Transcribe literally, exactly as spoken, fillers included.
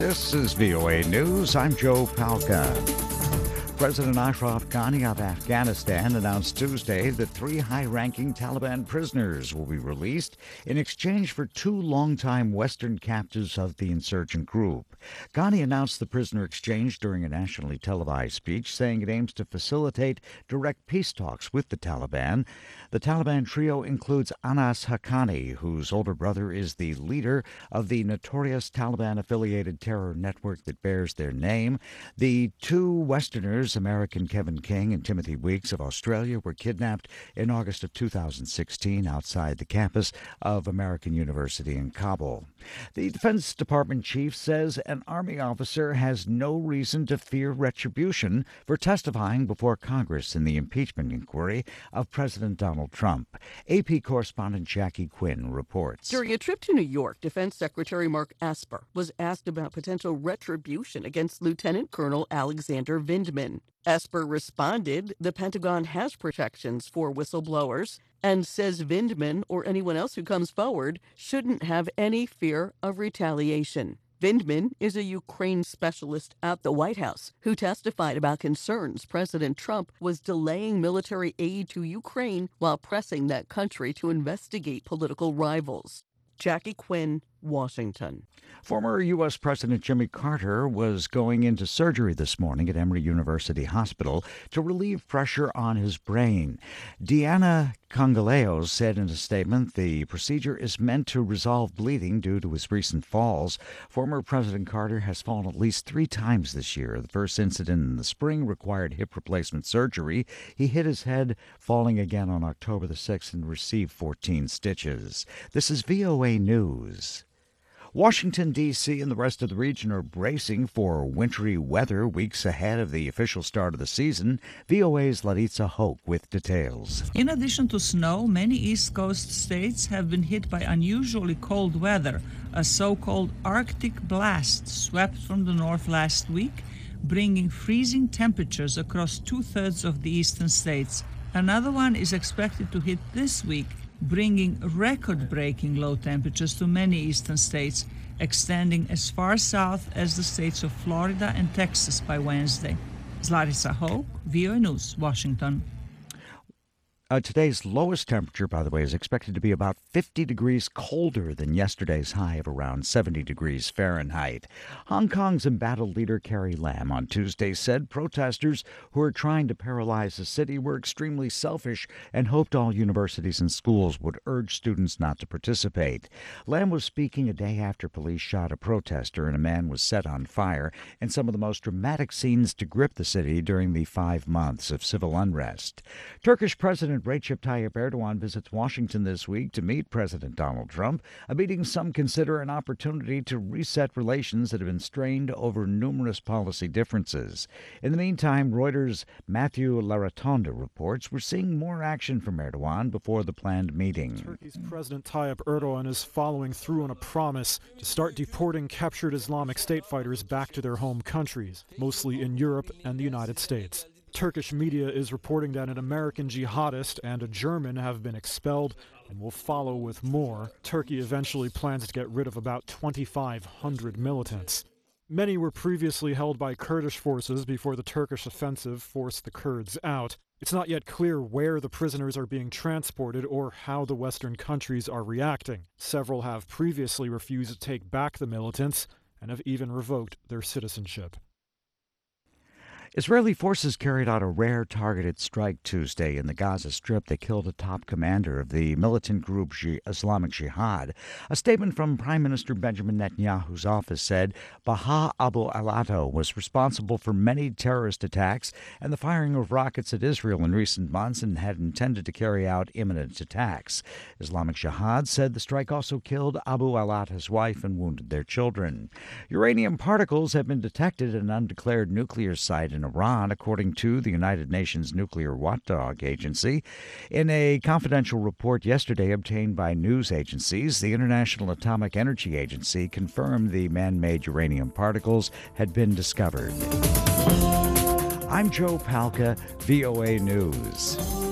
This is V O A News. I'm Joe Palca. President Ashraf Ghani of Afghanistan announced Tuesday that three high-ranking Taliban prisoners will be released in exchange for two longtime Western captives of the insurgent group. Ghani announced the prisoner exchange during a nationally televised speech, saying it aims to facilitate direct peace talks with the Taliban. The Taliban trio includes Anas Haqqani, whose older brother is the leader of the notorious Taliban-affiliated terror network that bears their name. The two Westerners, American Kevin King and Timothy Weeks of Australia, were kidnapped in August of two thousand sixteen outside the campus of American University in Kabul. The Defense Department chief says an Army officer has no reason to fear retribution for testifying before Congress in the impeachment inquiry of President Donald Trump. A P correspondent Jackie Quinn reports. During a trip to New York, Defense Secretary Mark Esper was asked about potential retribution against Lieutenant Colonel Alexander Vindman. Esper responded the Pentagon has protections for whistleblowers and says Vindman or anyone else who comes forward shouldn't have any fear of retaliation. Vindman is a Ukraine specialist at the White House who testified about concerns President Trump was delaying military aid to Ukraine while pressing that country to investigate political rivals. Jackie Quinn, Washington. Former U S. President Jimmy Carter was going into surgery this morning at Emory University Hospital to relieve pressure on his brain. Deanna Congaleos said in a statement the procedure is meant to resolve bleeding due to his recent falls. Former President Carter has fallen at least three times this year. The first incident in the spring required hip replacement surgery. He hit his head, falling again on October the sixth, and received fourteen stitches. This is V O A News. Washington, D C and the rest of the region are bracing for wintry weather weeks ahead of the official start of the season. V O A's Laritza Hoke with details. In addition to snow, many East Coast states have been hit by unusually cold weather. A so-called Arctic blast swept from the north last week, bringing freezing temperatures across two-thirds of the eastern states. Another one is expected to hit this week, bringing record-breaking low temperatures to many eastern states, extending as far south as the states of Florida and Texas by Wednesday. Larissa Hoke, V O A News, Washington. Uh, today's lowest temperature, by the way, is expected to be about fifty degrees colder than yesterday's high of around seventy degrees Fahrenheit. Hong Kong's embattled leader Carrie Lam on Tuesday said protesters who are trying to paralyze the city were extremely selfish and hoped all universities and schools would urge students not to participate. Lam was speaking a day after police shot a protester and a man was set on fire in some of the most dramatic scenes to grip the city during the five months of civil unrest. Turkish President Recep Tayyip Erdogan visits Washington this week to meet President Donald Trump, a meeting some consider an opportunity to reset relations that have been strained over numerous policy differences. In the meantime, Reuters' Matthew Laratonda reports we're seeing more action from Erdogan before the planned meeting. Turkey's President Tayyip Erdogan is following through on a promise to start deporting captured Islamic State fighters back to their home countries, mostly in Europe and the United States. Turkish media is reporting that an American jihadist and a German have been expelled and will follow with more. Turkey eventually plans to get rid of about twenty-five hundred militants. Many were previously held by Kurdish forces before the Turkish offensive forced the Kurds out. It's not yet clear where the prisoners are being transported or how the Western countries are reacting. Several have previously refused to take back the militants and have even revoked their citizenship. Israeli forces carried out a rare targeted strike Tuesday in the Gaza Strip that killed a top commander of the militant group Islamic Jihad. A statement from Prime Minister Benjamin Netanyahu's office said Baha Abu al-Atto was responsible for many terrorist attacks and the firing of rockets at Israel in recent months and had intended to carry out imminent attacks. Islamic Jihad said the strike also killed Abu al-Atta's wife and wounded their children. Uranium particles have been detected at an undeclared nuclear site in Iran, according to the United Nations Nuclear Watchdog Agency. In a confidential report yesterday obtained by news agencies, the International Atomic Energy Agency confirmed the man-made uranium particles had been discovered. I'm Joe Palca, V O A News.